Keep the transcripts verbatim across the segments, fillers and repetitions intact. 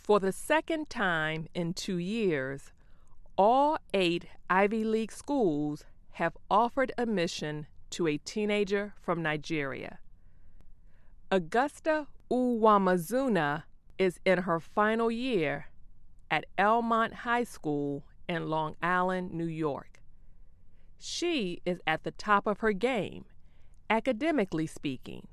For the second time in two years, all eight Ivy League schools have offered admission to a teenager from Nigeria. Augusta Uwamazuna is in her final year at Elmont High School in Long Island, New York. She is at the top of her game, academically speaking.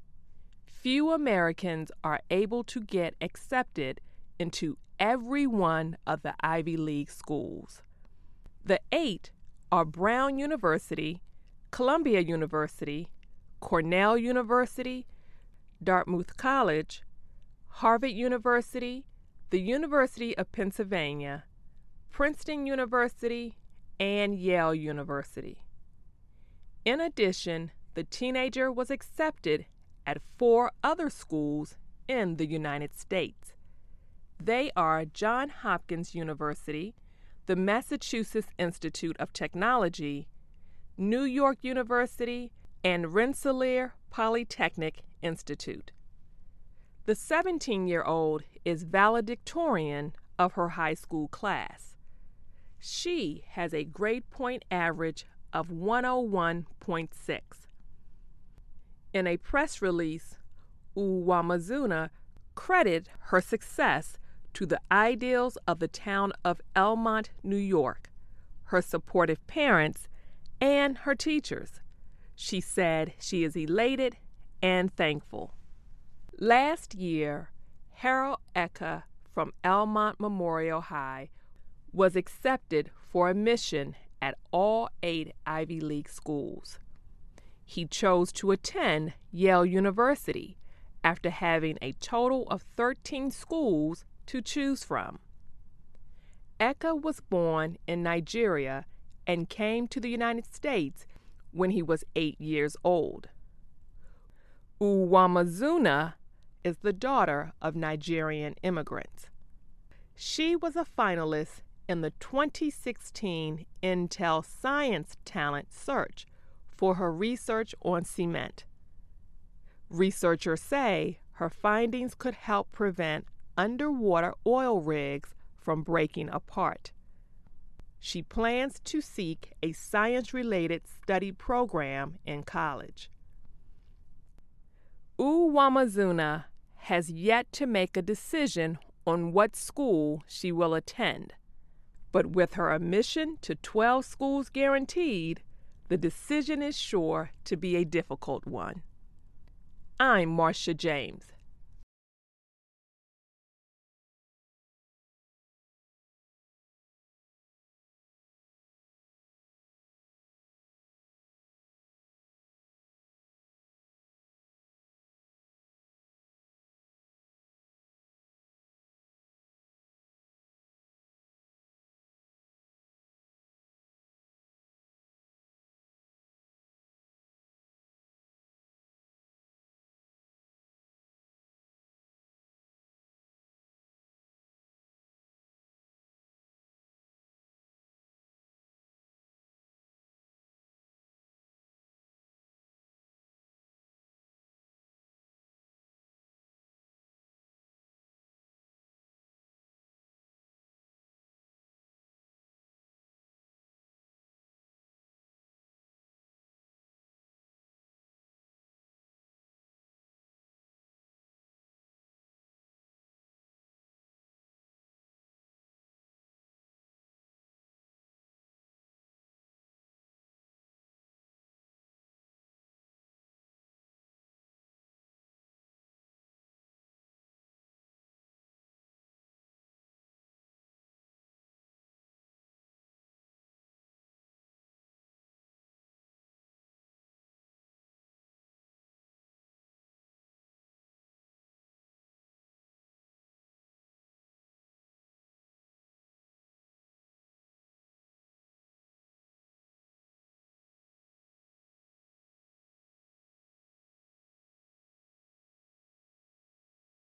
Few Americans are able to get accepted into every one of the Ivy League schools. The eight are Brown University, Columbia University, Cornell University, Dartmouth College, Harvard University, the University of Pennsylvania, Princeton University, and Yale University. In addition, the teenager was accepted at four other schools in the United States. They are Johns Hopkins University, the Massachusetts Institute of Technology, New York University, and Rensselaer Polytechnic Institute. The seventeen-year-old is valedictorian of her high school class. She has a grade point average of one oh one point six. In a press release, Uwamazuna credited her success to the ideals of the town of Elmont, New York, her supportive parents, and her teachers. She said she is elated and thankful. Last year, Harold Eka from Elmont Memorial High was accepted for admission at all eight Ivy League schools. He chose to attend Yale University after having a total of thirteen schools to choose from. Eka was born in Nigeria and came to the United States when he was eight years old. Uwamazuna is the daughter of Nigerian immigrants. She was a finalist in the twenty sixteen Intel Science Talent Search for her research on cement. Researchers say her findings could help prevent underwater oil rigs from breaking apart. She plans to seek a science-related study program in college. Uwamazuna has yet to make a decision on what school she will attend, but with her admission to twelve schools guaranteed, the decision is sure to be a difficult one. I'm Marcia James.